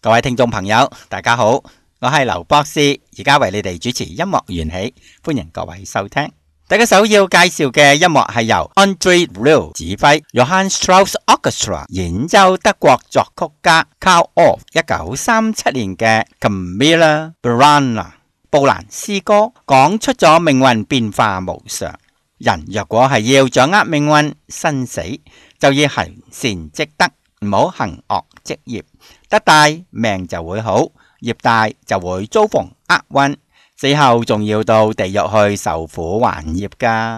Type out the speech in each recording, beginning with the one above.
各位聽眾朋友，大家好，我係劉博士，而家為你哋主持音樂緣起，歡迎各位收聽。第一首要介紹嘅音樂係由 André Rieu 指揮 Johann Strauss Orchestra 演奏德國作曲家 Carl Orff 1937年嘅 Camilla Burana 布蘭詩歌，講出咗命運變化無常。人若果係要掌握命運生死，就要行善積德，唔好行惡積業。德大命就會好，業大就會遭逢厄運，死後仲要到地獄去受苦還業㗎。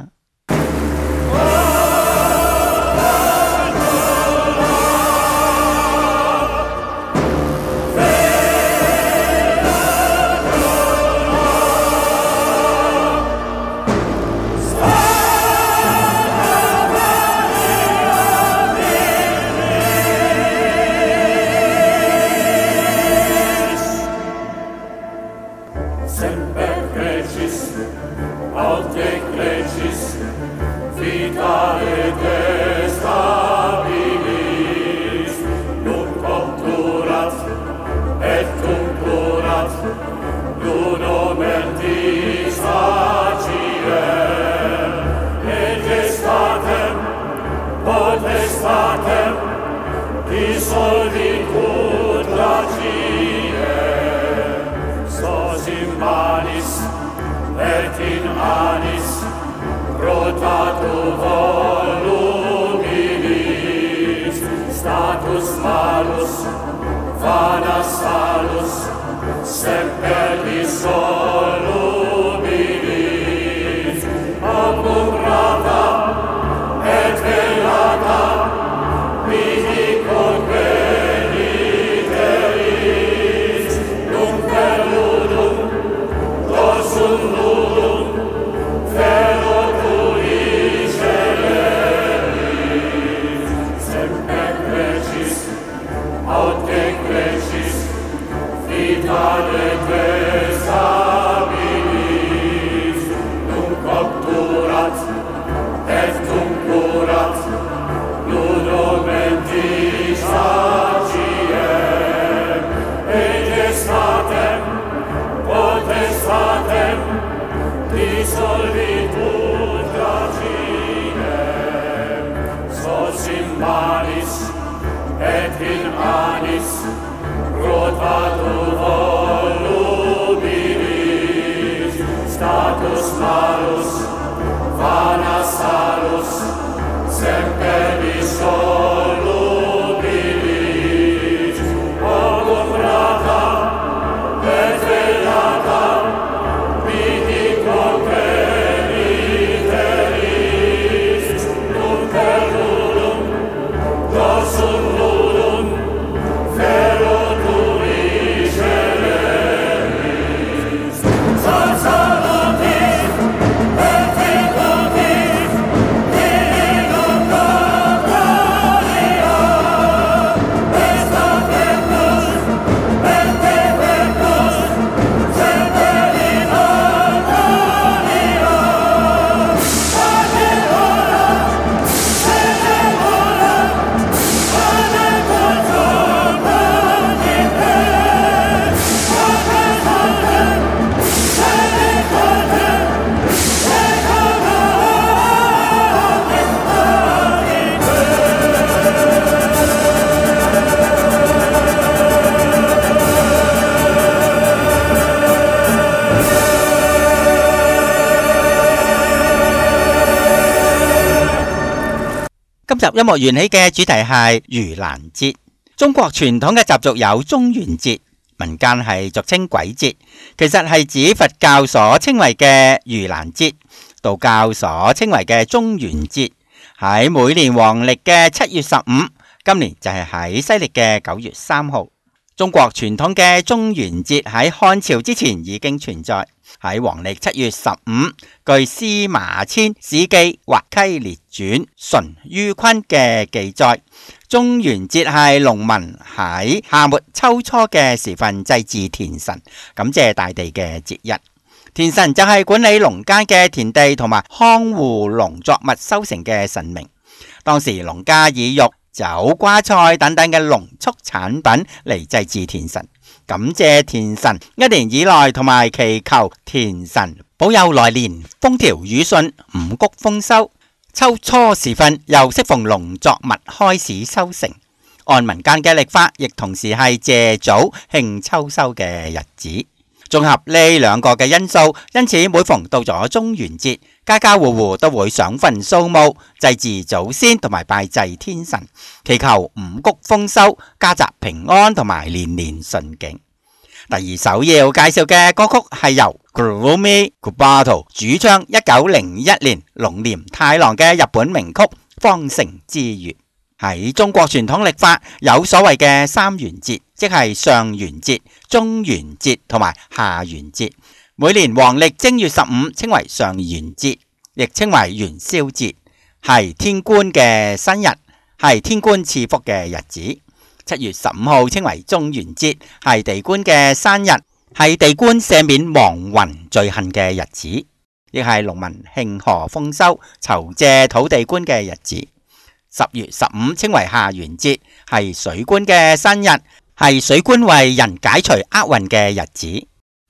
今集音樂緣起嘅主題係盂蘭節。中國傳統嘅習俗有中元節，民間係俗稱鬼節，其實係指佛教所稱為嘅盂蘭節，道教所稱為嘅中元節，喺每年黃曆嘅7月15，今年就係喺西曆嘅9月3號。中國傳統嘅中元節喺漢朝之前已經存在。喺黃曆7月15，據司馬遷《史記滑稽列傳》淳于坤嘅記載，中元節係農民喺夏末秋初嘅時分祭祀田神，感謝大地嘅節日。田神就係管理農間嘅田地同埋看護農作物收成嘅神明。當時農家以玉、 酒、瓜菜等等嘅農畜產品嚟祭祀田神，感謝田神一年以來，同埋祈求田神保佑來年風調雨順、五穀豐收。秋初時分又適逢農作物開始收成，按民間嘅曆法，亦同時係謝祖慶秋收嘅日子。綜合呢兩個嘅因素，因此每逢到咗中元節，家家戶戶都會上墳掃墓、祭祀祖先同埋拜祭天神，祈求五穀豐收、家宅平安同埋年年順境。第二首要介紹嘅歌曲係由 Kurumi Kobato 主唱1901年龍年太郎嘅日本名曲《方城之月》。喺中國傳統曆法有所謂嘅三元節，即係上元節、中元節同埋下元節。每年黃曆正月15稱為上元節，亦稱為元宵節，係天官嘅生日，係天官賜福嘅日子。7月15號稱為中元節，係地官嘅生日，係地官赦免亡魂罪行嘅日子，亦係農民慶賀豐收、酬謝土地官嘅日子。10月15稱為下元節，係水官嘅生日，係水官為人解除厄運嘅日子。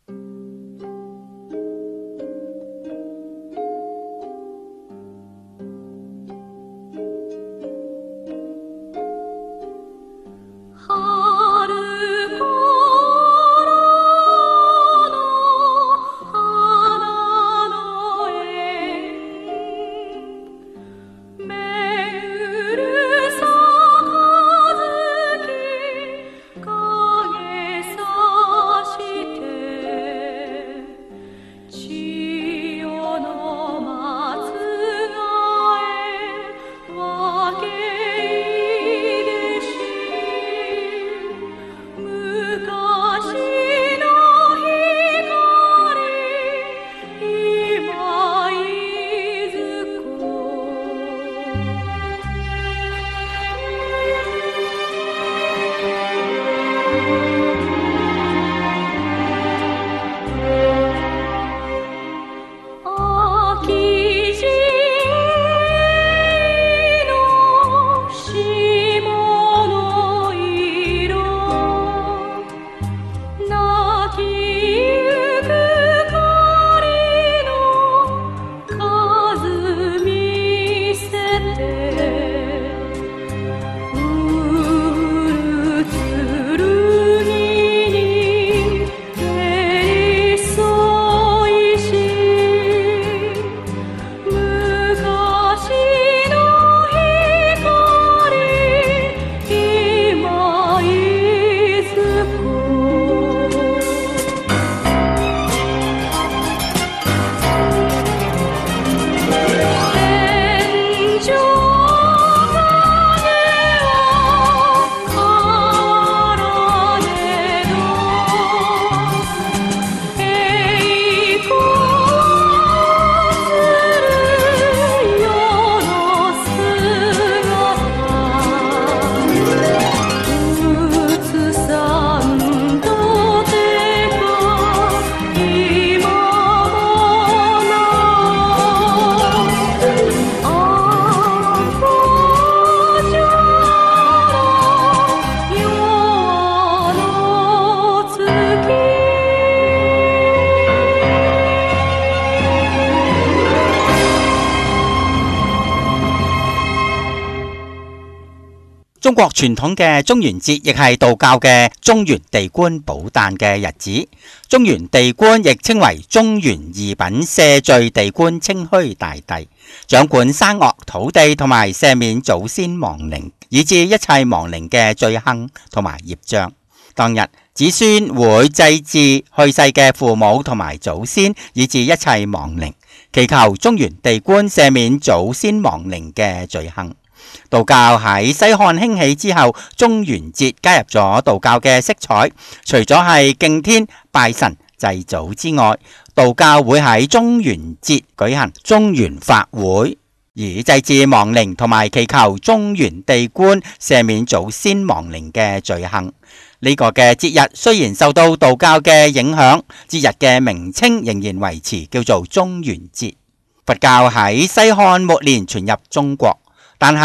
中國傳統嘅中元節亦係道教嘅中元地官寶誕嘅日子。中元地官亦稱為中元二品赦罪地官清虛大帝，掌管山岳土地同埋赦免祖先亡靈，以至一切亡靈嘅罪行同埋業障。當日子孫會祭祀去世嘅父母同埋祖先，以至一切亡靈，祈求中元地官赦免祖先亡靈嘅罪行。道教喺西漢興起之後，中元節加入咗道教嘅色彩。除咗係敬天拜神祭祖之外，道教會喺中元節舉行中元法會，以祭祀亡靈同埋祈求中元地官赦免祖先亡靈嘅罪行。呢個嘅節日雖然受到道教嘅影響，節日嘅名稱仍然維持，叫做中元節。佛教喺西漢末年傳入中國，但係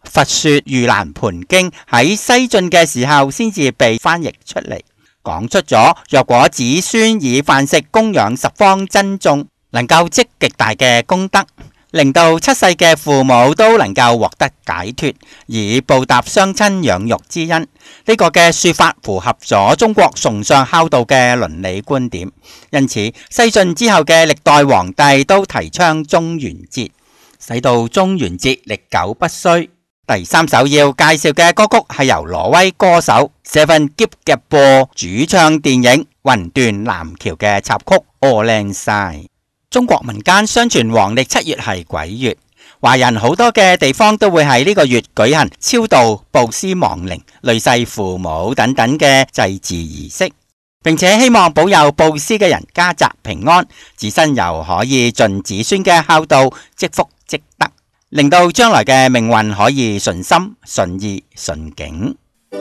佛說盂蘭盆經喺西晉嘅時候先至被翻譯出嚟，講出咗若果子孫以飯食供養十方珍眾，能夠積極大嘅功德，令到七世嘅父母都能夠獲得解脫，以報答雙親養育之恩。呢個嘅說法符合咗中國崇尚孝道嘅倫理觀點，因此西晉之後嘅歷代皇帝都提倡中元節，使到中元節歷久不衰。第三首要介紹嘅歌曲係由挪威歌手 Seven Gibgabor 主唱電影《魂斷藍橋》嘅插曲《Ålandside》。中國民間相傳黃曆7月係鬼月，華人好多嘅地方都會喺呢個月舉行超度、布施亡靈、累世父母等等嘅祭祀儀式，並且希望保佑布施嘅人家宅平安，自身又可以盡子孫嘅孝道，積福積德，令到將來嘅命運可以順心順意順境。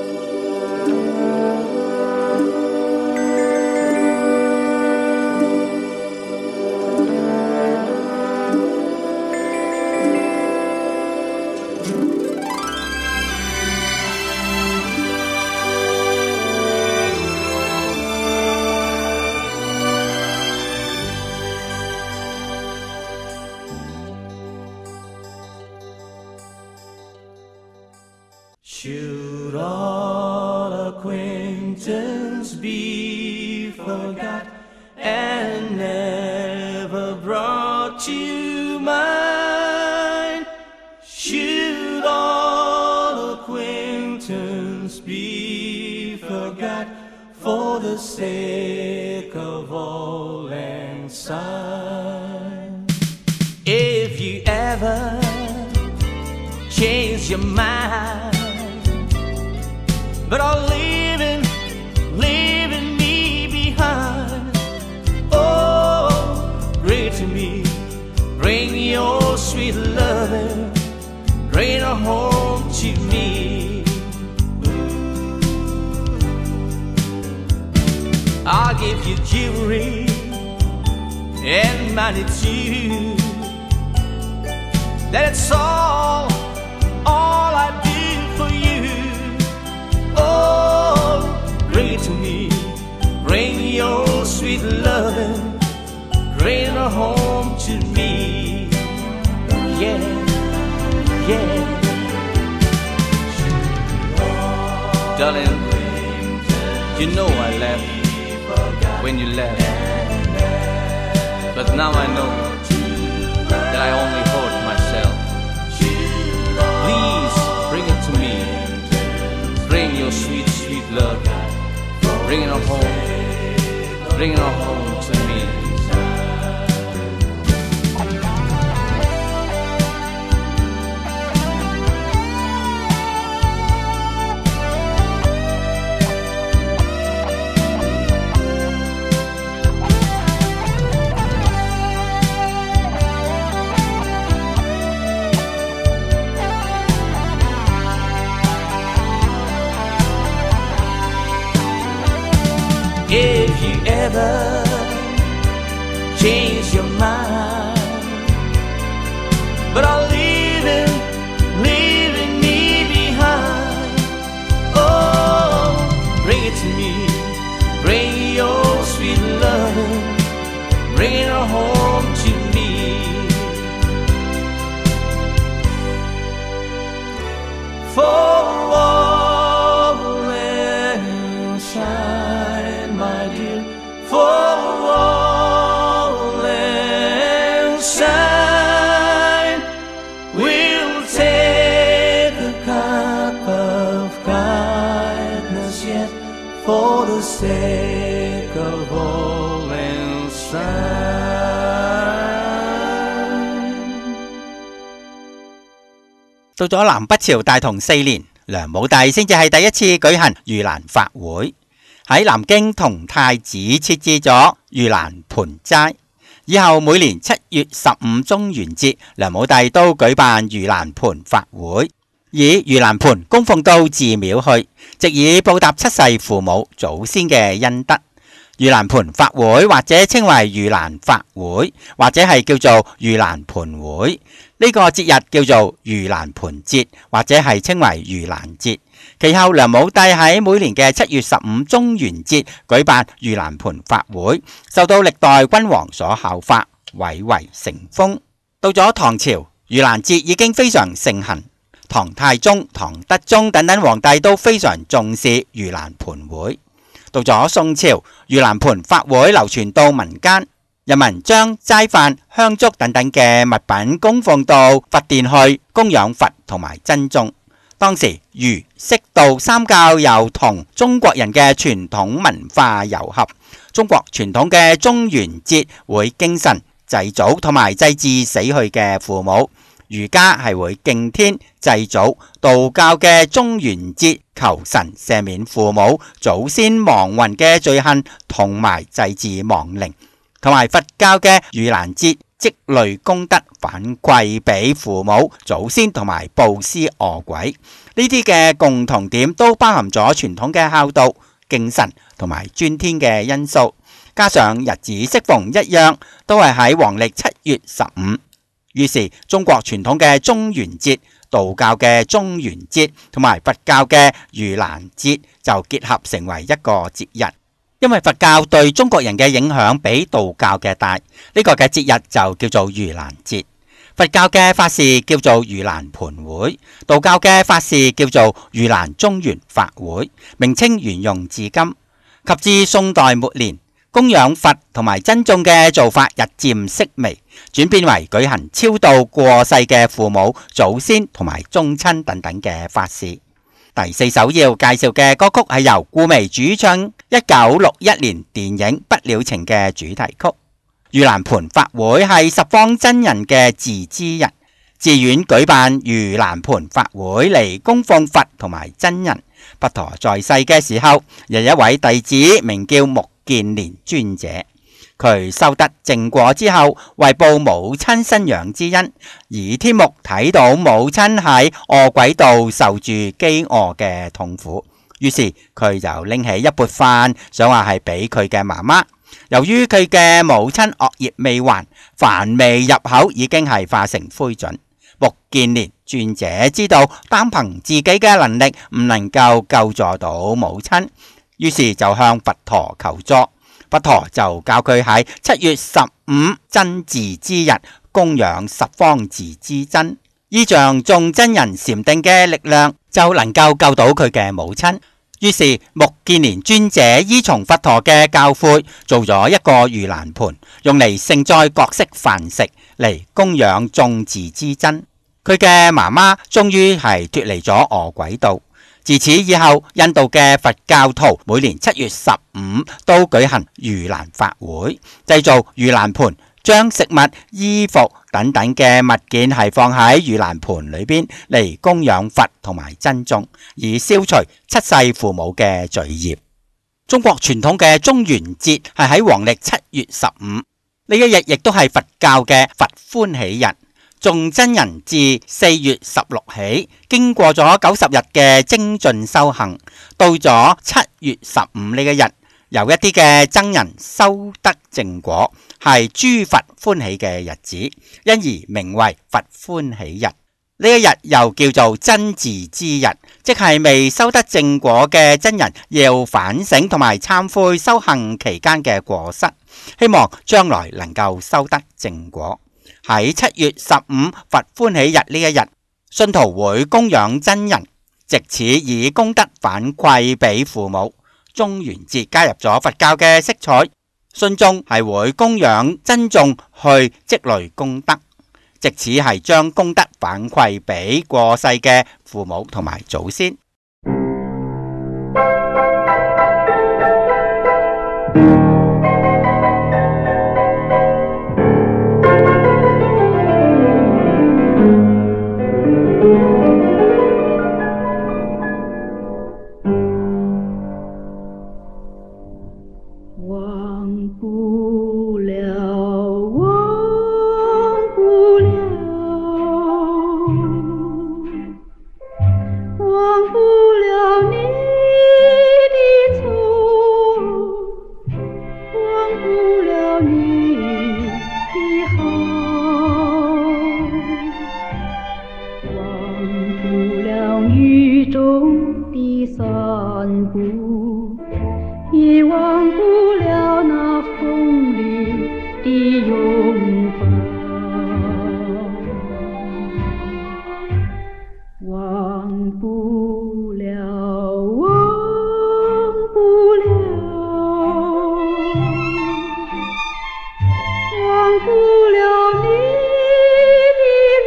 Should all acquaintance be forgot and never brought to mind? Should all acquaintance be forgot for the sake of all and sign? If you ever change your mind,But all leaving me behind. Oh, bring to me, bring your sweet loving, bring her home to me. I'll give you jewelry and money too. That's all I do for you.Oh, bring it to me, bring your sweet loving, bring her home to me. Yeah, yeah. Darling, you know I left when you left, but now I know that I only hurt myself. Please bring it to me.Bring your sweet, sweet love. Bring it home. Bring it home to me. If you ever change your mind, but are leaving me behind. Oh, bring it to me, bring your sweet loving, bring her home to me. For all and shine.My dear, for all and shine, we'll take a cup of kindness yet, for the sake of all and shine. 到咗南北朝大同4年，梁武帝先至係第一次舉行盂蘭法會。喺南京同太子設置咗盂蘭盆齋，以後每年7月15中元節，梁武帝都舉辦盂蘭盆法會，以盂蘭盆供奉到寺廟去，藉以報答七世父母祖先嘅恩德。盂蘭盆法會或者稱為盂蘭法會，或者係叫做盂蘭盆會， 呢個節日叫做盂蘭盆節，或者係稱為盂蘭節。其後梁武帝喺每年嘅7月15中元節舉辦盂蘭盆法會，受到歷代君王所效法，蔚為成風。到咗唐朝，盂蘭節已經非常盛行，唐太宗、唐德宗等等皇帝都非常重視盂蘭盆會。到咗宋朝，盂蘭盆法會流傳到民間，人民將齋飯、香燭等等嘅物品供奉到佛殿去供養佛同埋僧眾。當時儒、釋、道三教又同中國人嘅傳統文化糅合，中國傳統嘅中元節會敬神、祭祖同埋祭祀死去嘅父母。儒家係會敬天祭祖，道教嘅中元節求神赦免父母、祖先亡魂嘅罪行，同埋祭祀亡靈。同埋佛教嘅盂蘭節積累功德，反饋俾父母、祖先同埋布施餓鬼。呢啲嘅共同點都包含咗傳統嘅孝道、敬神同埋尊天嘅因素，加上日子適逢一樣，都係喺黃曆7月15。於是中國傳統嘅中元節、道教嘅中元節同埋佛教嘅盂蘭節就結合成為一個節日。因為佛教對中國人嘅影響比道教嘅大，呢個嘅節日就叫做盂蘭節。佛教嘅法事叫做盂蘭盆會，道教嘅法事叫做盂蘭中元法會，名稱沿用至今。及至宋代末年，供養佛同埋僧眾嘅做法日漸式微，轉變為舉行超度過世嘅父母、祖先同埋宗親等等嘅法事。第4首要介紹嘅歌曲係由顧媚主唱1961年電影《不了情》嘅主題曲。盂蘭盆法會係十方真人嘅自知日，寺院舉辦盂蘭盆法會嚟供奉佛同埋真人。佛陀在世嘅時候，有一位弟子名叫目犍連尊者，佢修得正果之後，為報母親生養之恩，而天目睇到母親喺餓鬼道受住飢餓嘅痛苦，於是佢就拎起一缽飯，想話係俾佢嘅媽媽。由於佢嘅母親惡業未還，飯未入口已經係化成灰燼。目犍連尊者知道單憑自己嘅能力唔能夠救助到母親，於是就向佛陀求助。佛陀就教佢喺7月15真嗣之日供養十方嗣之真，依仗眾真人禪定嘅力量，就能夠救到佢嘅母親。於是目犍連尊者依從佛陀嘅教誨，做咗一個盂蘭盆，用嚟盛載各式飯食嚟供養眾嗣之真。佢嘅媽媽終於係脫離咗餓鬼道。自此以後，印度嘅佛教徒每年7月15都舉行盂蘭法會，製造盂蘭盆，將食物、衣服等等嘅物件係放喺盂蘭盆裏邊嚟供養佛同埋僧眾，以消除七世父母嘅罪業。中國傳統嘅中元節係喺黃曆7月15，呢一日亦都係佛教嘅佛歡喜日。眾真人自4月16起，經過咗90日嘅精進修行，到咗7月15呢一日，有一啲嘅僧人修得正果，係諸佛歡喜嘅日子，因而名為佛歡喜日。呢一日又叫做真嗣之日，即係未修得正果嘅真人要反省同埋懺悔修行期間嘅過失，希望將來能夠修得正果。喺7月15佛歡喜日呢一日，信徒會供養真人，藉此以功德反饋俾父母。中元節加入咗佛教嘅色彩，信眾係會供養僧眾去積累功德，藉此係將功德反饋俾過世嘅父母同埋祖先。 忘不了雨中的散步，也忘不了那风里的拥抱，忘不了，忘不了，忘不了你的泪，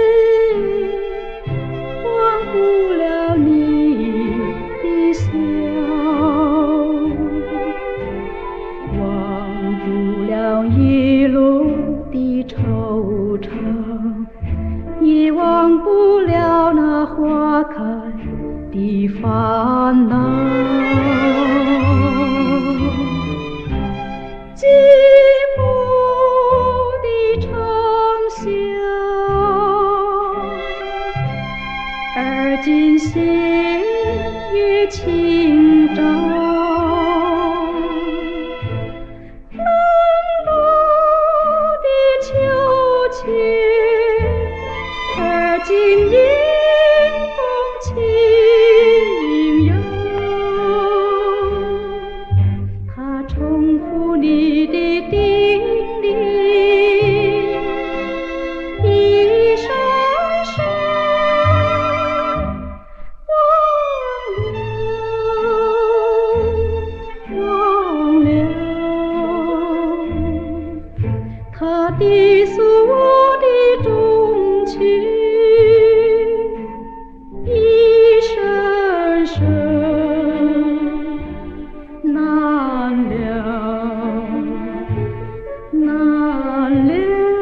忘不了你的笑，忘不了叶落的惆怅，也忘不了那花开的烦恼。寂寞的长宵，而今斜月清照，冷落的秋千，而今迎风轻摇，它重复你的叮咛，一闪闪忘了，它低诉我的衷情，一声声难了，难了。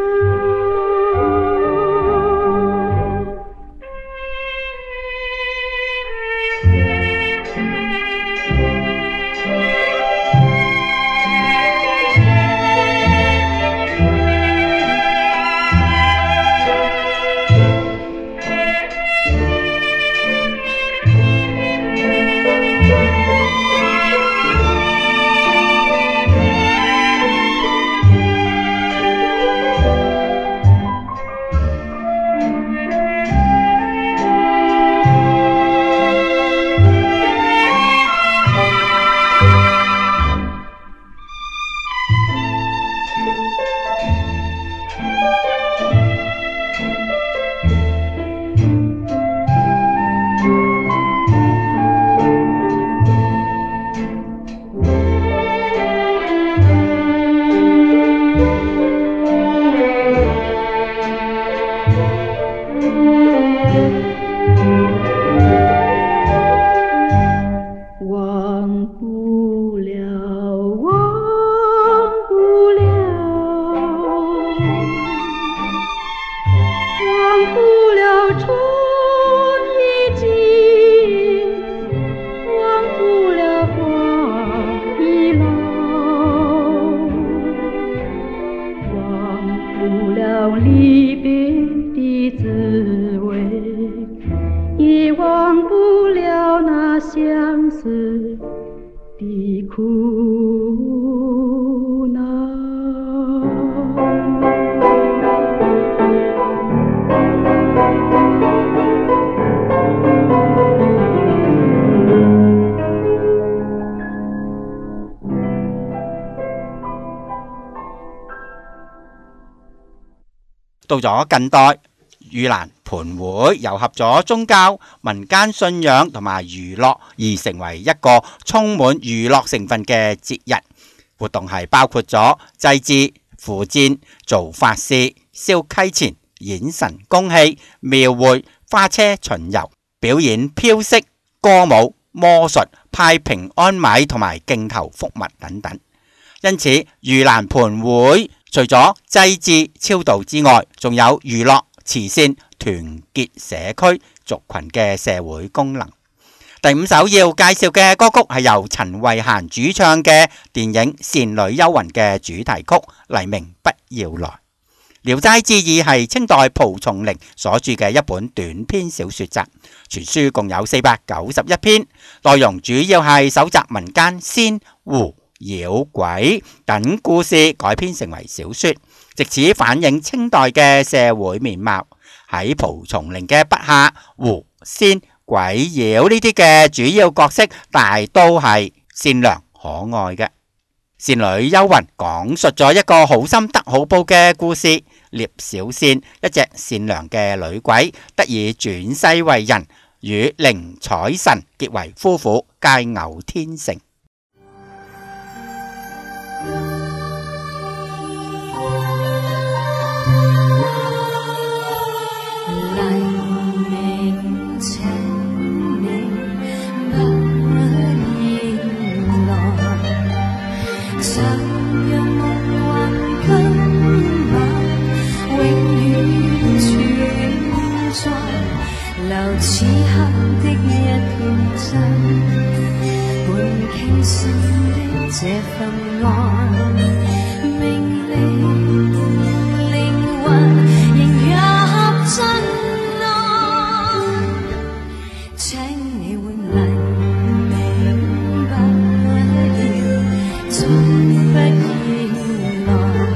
忘不了，忘不了，忘不了春已尽，忘不了花已老，忘不了离别的滋味，也忘不了那相思的苦恼。 到咗近代，盂蘭盆會糅合咗宗教、民間信仰同埋娛樂，而成為一個充滿娛樂成分嘅節日。活動係包括咗祭祀、扶薦、做法事、燒溪錢、演神功戲、廟會、花車巡遊、表演飄色、歌舞、魔術、派平安米同埋競投福物等等。因此，盂蘭盆會除咗祭祀超度之外，仲有娛樂、慈善、團結社區族群嘅社會功能。第5首要介紹嘅歌曲係由陳慧嫻主唱嘅電影《倩女幽魂》嘅主題曲《黎明不要來》。《聊齋志異》係清代蒲松齡所著嘅一本短篇小說集，全書共有491篇，內容主要係搜集民間仙、狐、妖鬼等故事改編成為小說，藉此反映清代嘅社會面貌。喺蒲松齡嘅筆下，狐、仙、 鬼妖呢啲嘅主要角色大都係善良可愛嘅。倩女幽魂講述咗一個好心得好報嘅故事，聶小倩一隻善良嘅女鬼得以轉世為人，與寧采臣結為夫婦，佳偶天成。 此刻的一片真，滿傾心的這份愛，命令靈魂仍若真愛，請你換嚟明白了，總不要來，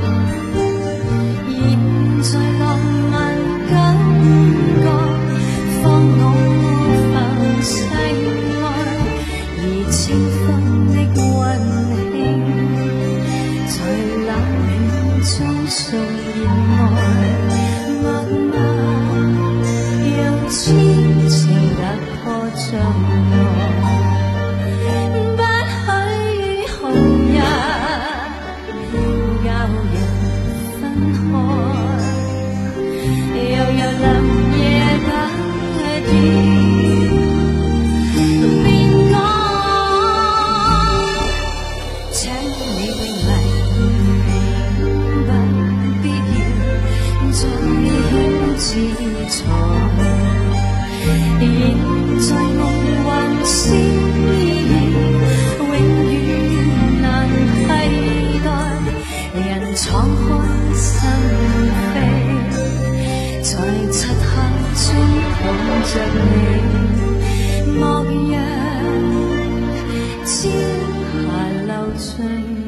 現在浪漫感覺。清風的溫馨，在冷暖中送熱愛，默默讓痴情突破障礙，不許紅日教人分開，悠悠林夜等點。現在夢幻詩意，永遠難替代。人敞開心扉，在漆黑中抱着你，莫讓朝霞流盡。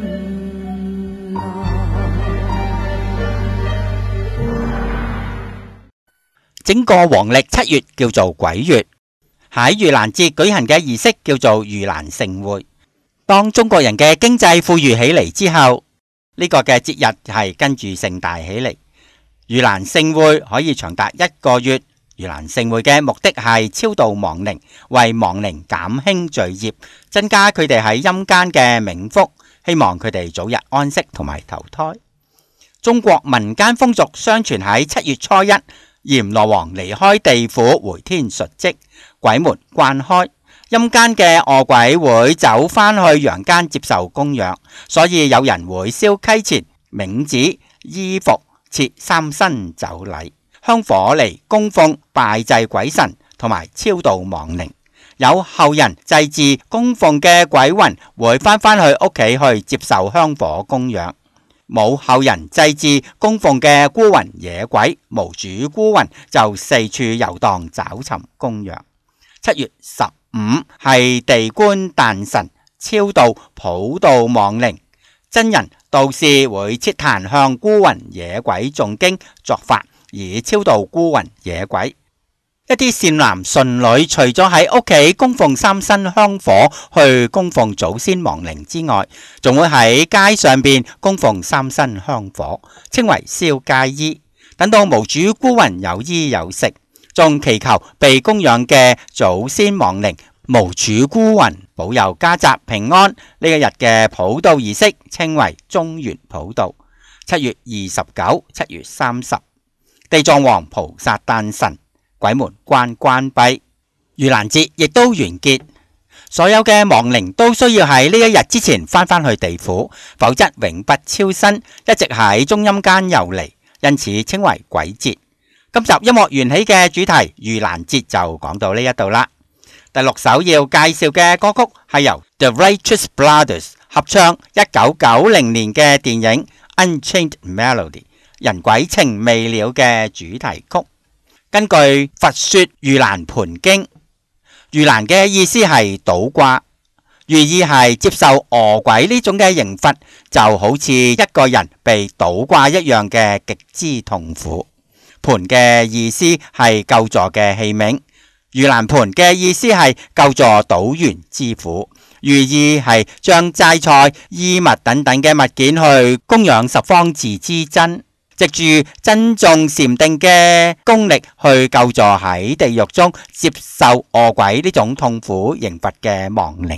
整個黃曆7月叫做鬼月，喺盂蘭節舉行嘅儀式叫做盂蘭盛會。當中國人嘅經濟富裕起嚟之後，呢個嘅節日係跟住盛大起嚟。盂蘭盛會可以長達1個月。盂蘭盛會嘅目的係超度亡靈，為亡靈減輕罪業，增加佢哋喺陰間嘅冥福，希望佢哋早日安息同埋投胎。中國民間風俗相傳喺7月初1，閻羅王離開地府回天述職，鬼門關開，陰間嘅餓鬼會走返去陽間接受供養，所以有人會燒溪錢、冥紙、衣服，設3牲酒禮、香火嚟供奉拜祭鬼神同埋超度亡靈。有後人祭祀供奉嘅鬼魂會返返去屋企去接受香火供養。冇後人祭祀供奉嘅孤魂野鬼，無主孤魂就四處遊蕩找尋供養。7月15係地官誕辰，超度普渡亡靈，真人道士會設壇向孤魂野鬼誦經作法，以超度孤魂野鬼。一啲善男信女除咗喺屋企供奉3牲香火去供奉祖先亡靈之外，仲會喺街上邊供奉3牲香火，稱為燒街衣。等到無主孤魂有衣有食，仲祈求被供養嘅祖先亡靈無主孤魂保佑家宅平安。呢一日嘅普渡儀式稱為中元普渡。7月29、7月30，地藏王菩薩誕辰，鬼門關關閉，盂蘭節亦都完結。所有嘅亡靈都需要喺呢一日之前返去地府，否則永不超生，一直喺中陰間遊離，因此稱為鬼節。今集音樂緣起嘅主題盂蘭節就講到呢一度啦。第6首要介紹嘅歌曲係由 The Righteous Brothers 合唱1990年嘅電影 Unchained Melody 人鬼情未了嘅主題曲。根據《佛說盂蘭盆經》，盂蘭嘅意思係倒掛，寓意係接受餓鬼呢種嘅刑罰，就好似一個人被倒掛一樣嘅極之痛苦。盆嘅意思係救助嘅器皿， 盂蘭盆嘅意思係救助賭園之苦，寓意係將齋菜、衣物等等嘅物件去供養十方寺之真，藉住珍重禪定嘅功力去救助喺地獄中接受餓鬼呢種痛苦刑罰嘅亡靈。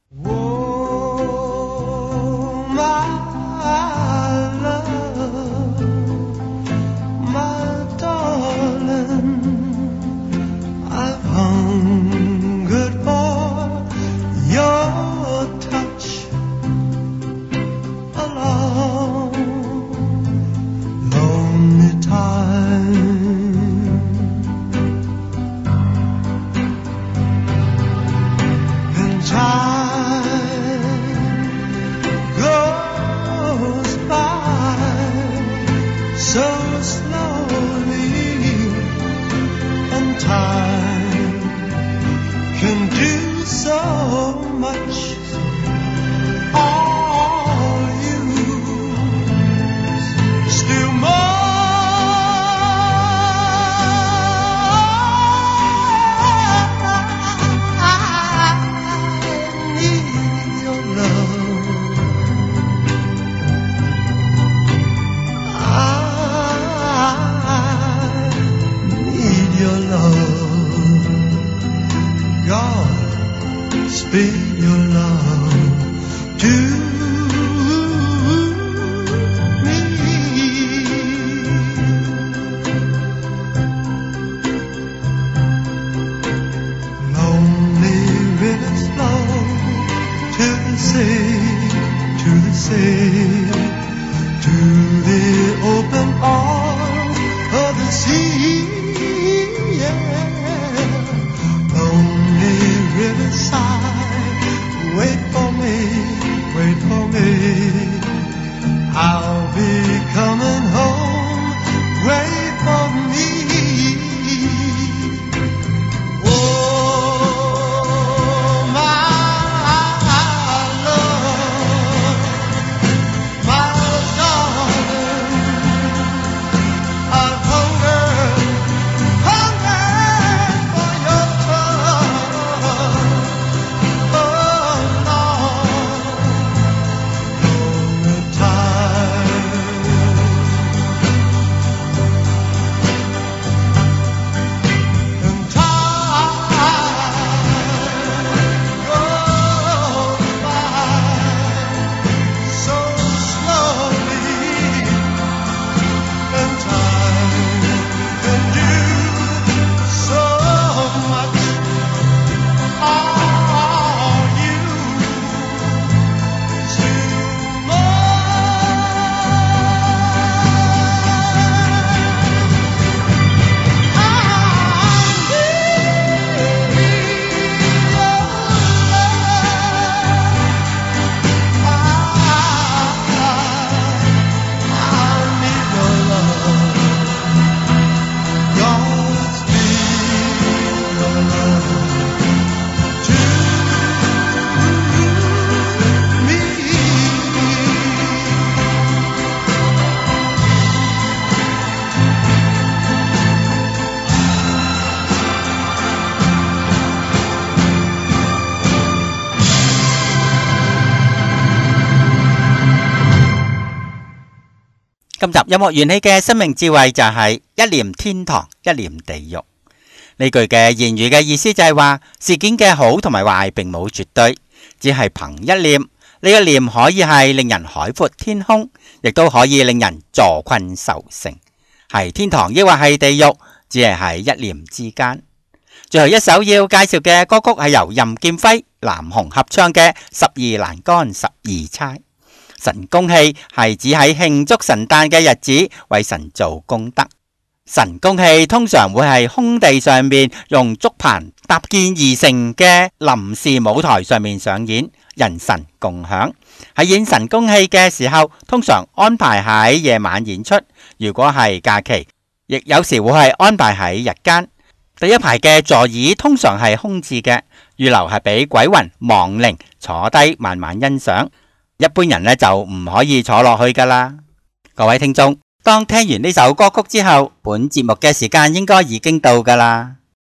今集音樂緣起嘅生命智慧就係一念天堂，一念地獄。呢句嘅言語嘅意思就係話，事件嘅好同埋壞並冇絕對，只係憑一念。呢一念可以係令人海闊天空，亦都可以令人坐困愁城。係天堂抑或係地獄，只係喺一念之間。最後一首要介紹嘅歌曲係由任劍輝、南紅合唱嘅《十二欄杆十二釵》。神功戲係指喺慶祝神誕嘅日子為神做功德。神功戲通常會係空地上面用竹棚搭建而成嘅臨時舞台上面上演，人神共享。喺演神功戲嘅時候，通常安排喺夜晚演出，如果係假期，亦有時會係安排喺日間。第一排嘅座椅通常係空置嘅，預留係俾鬼魂亡靈坐低慢慢欣賞。一般人呢就唔可以坐落去噶啦。各位聽眾，當聽完呢首歌曲之後，本節目嘅時間應該已經到噶啦。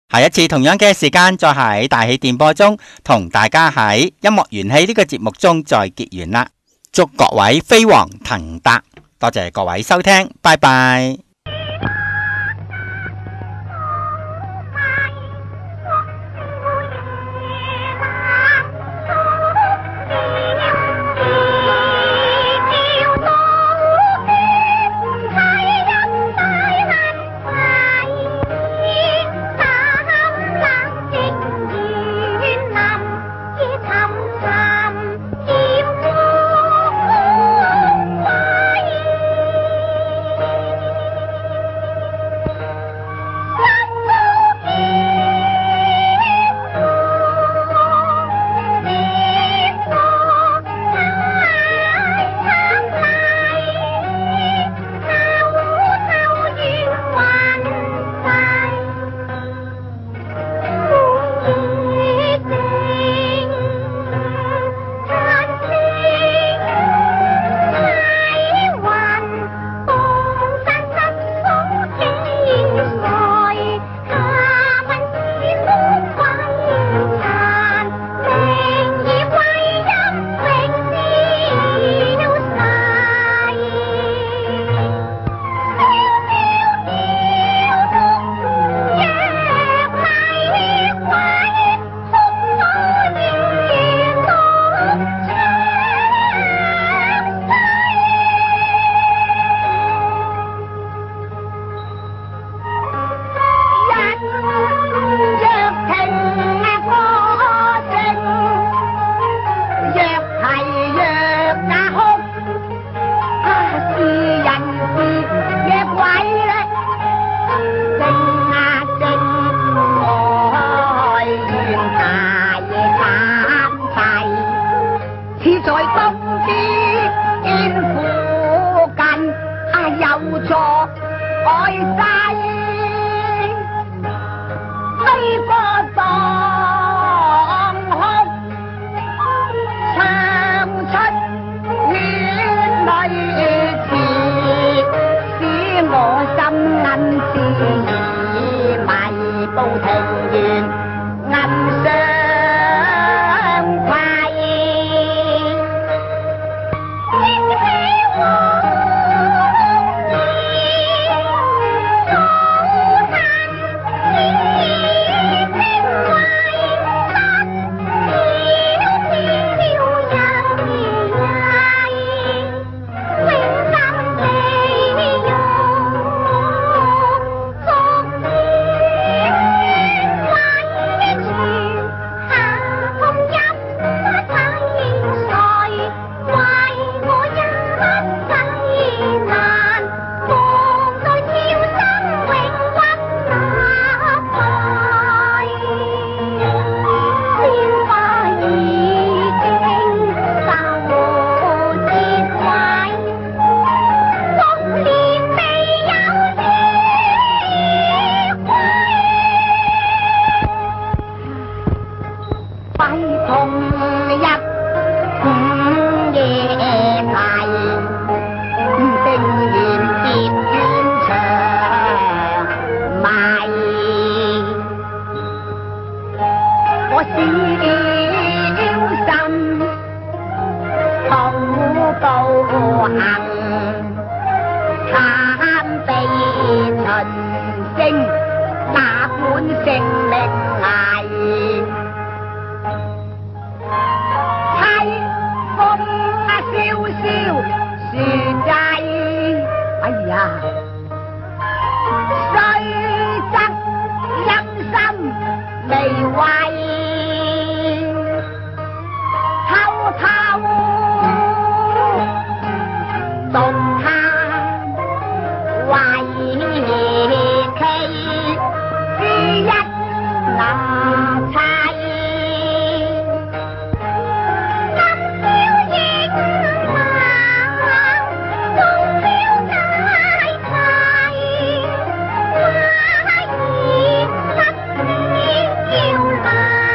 下一次同樣嘅時間，再喺大氣電波中同大家喺音樂元氣呢個節目中再結緣啦。祝各位飛黃騰達，多謝各位收聽，拜拜。 要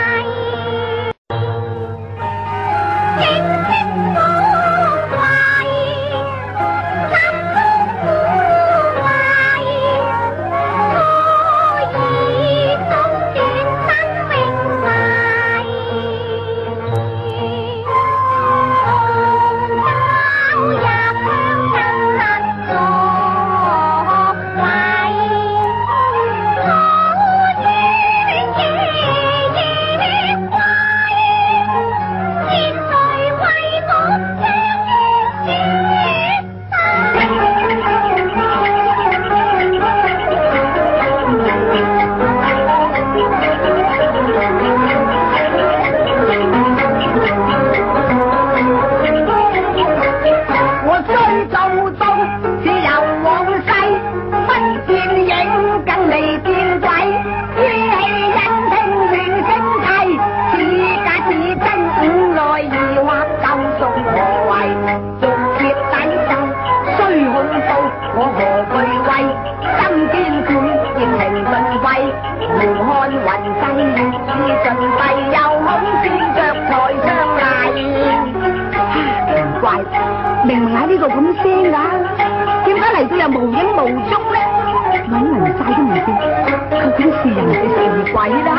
解呢度咁聲噶？點解嚟到又無影無蹤咧？搵勻晒都唔見，究竟是人定是鬼啦？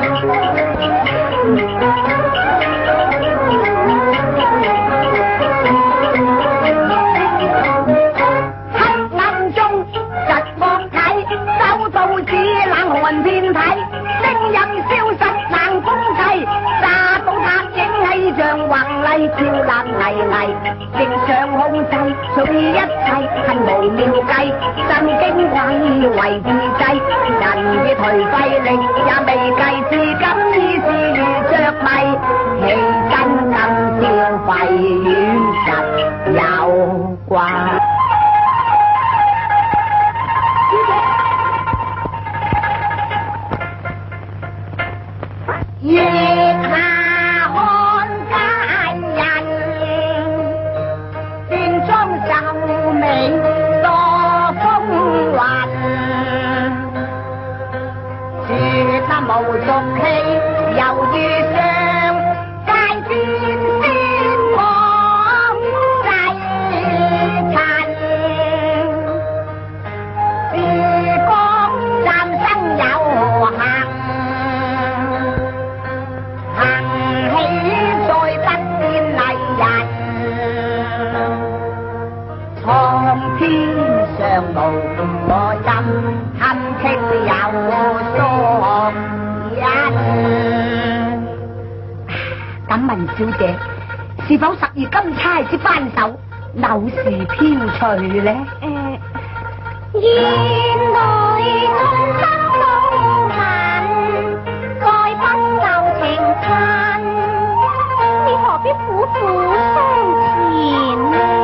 黑暗中疾惡睇，收到指冷寒遍體，聲音消失冷風勢，炸到塔影氣象宏麗，超立巍巍，直上控制，隨一切恨無妙計，震驚詭為自制，人嘅頹廢力也未計，至今已是如着迷，其真今消費遠實有怪。月下看奸人，變裝秀美多風雲，說他無俗氣，猶如上街邊仙往細塵，時光暫生有幸。天上無我心，堪稱有疏人。敢問小姐，是否12金釵之翻手，柳是飄翠呢？ 原來今生無緣，再不舊情親，你何必苦苦相纏？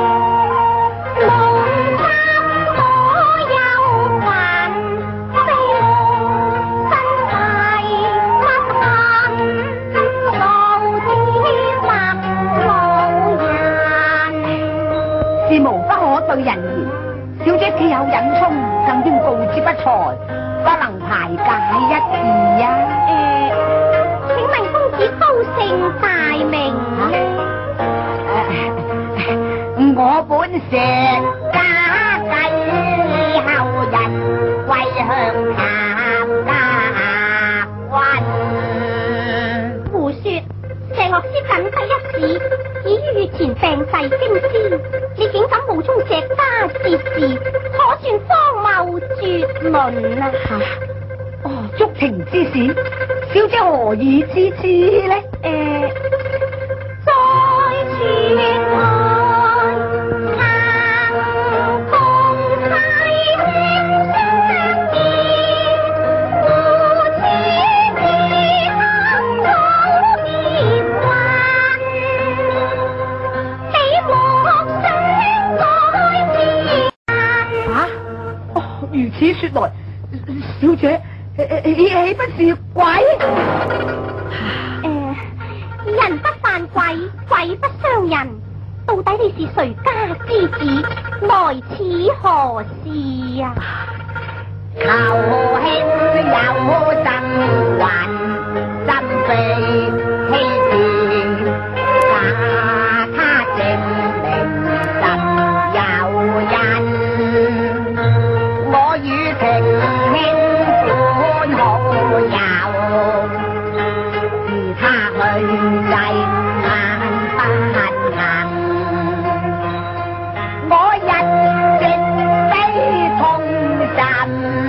對人言，小姐只有隱衷，更應告知不才，不能排解一二啊！請問公子高姓大名？我本是家繼後人，歸鄉探家軍。胡說！石樂師僅得一子，已於月前病逝京師，你竟敢冒充石家節事，可算荒謬絕倫啊！ 哦，足情之事，小姐何以知之呢？ 在傳來曾共妻輕相見，故此此刻早結婚，你莫想改變。 哦，如此說來，小姐豈不是鬼？ 人不犯鬼，鬼不傷人。到底你是誰家之子，來此何事啊？ 求兄有心還，心被欺騙，假他證明實有因。我與情兄本好友，是他去制眼不能。我一直悲痛心，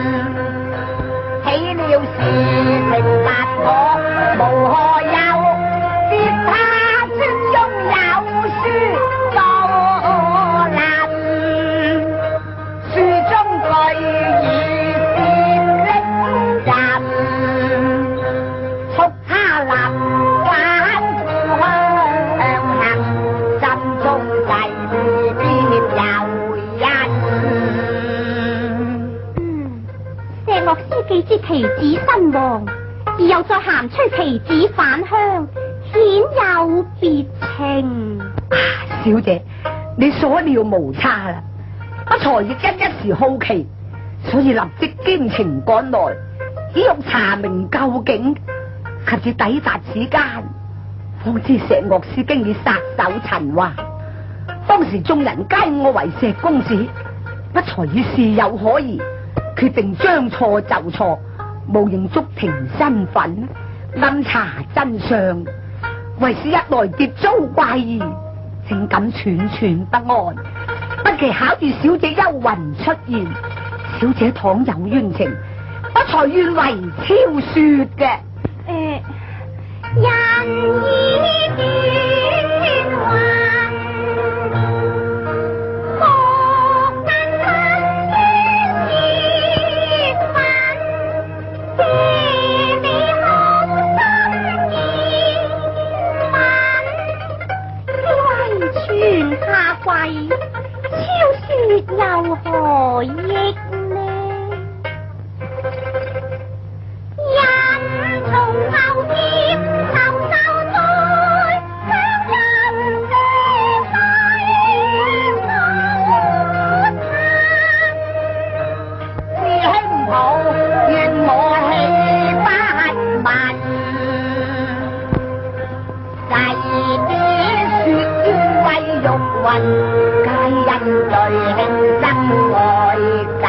起了事情殺我無何有，是他專擁有書多林，書中句語是溺人，促他立反故鄉行，心中誓必有因。 石樂師既知其子身亡，而又再鹹催其子返鄉，顯有別情。 小姐，你所料無差啦，不才亦因一時好奇，所以立即兼程趕來，只欲查明究竟，及至抵達此間，方知石樂師經已撒手塵寰， 當時眾人皆我為石公子，不才以事有可疑，決定將錯就錯，冒認祝庭身份，暗查真相。為使一來劫遭怪異，正感寸寸不安，不期巧遇小姐幽魂出現。小姐倘有冤情，不才願為超說嘅。 人已轉還，莫難分冤結婚。借你好心言問，只為傳下跪，超說有何益呢？人從後接受受罪，強忍的世無嘆。 師兄好，願我氣不問，誓必說冤威玉魂，皆因罪輕生愛感。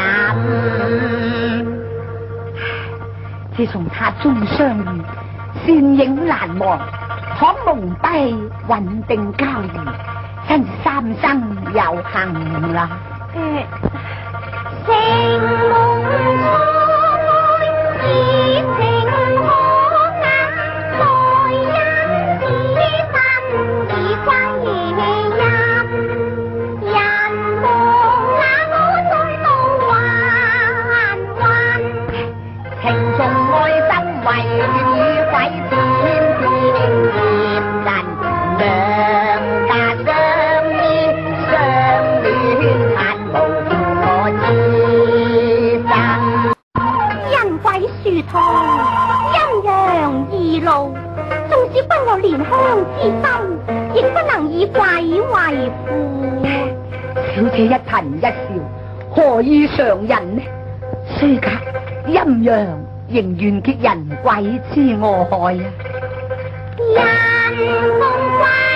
自從塔中相遇，倩影難忘，倘蒙蔽穩定交誼，真是三生有幸啦。 情夢錯愛，熱情可眼，來因此分而歸陰。人望那我心都還魂， 情重愛心為與鬼天邊接近，兩家相依相戀，盼無我之心。 人鬼殊途，陰陽異路，縱使不我憐香之心，亦不能以鬼為父。 小姐一顰一笑，何以常人呢？雖隔陰陽，仍願結人鬼之我害啊！ 人共怪。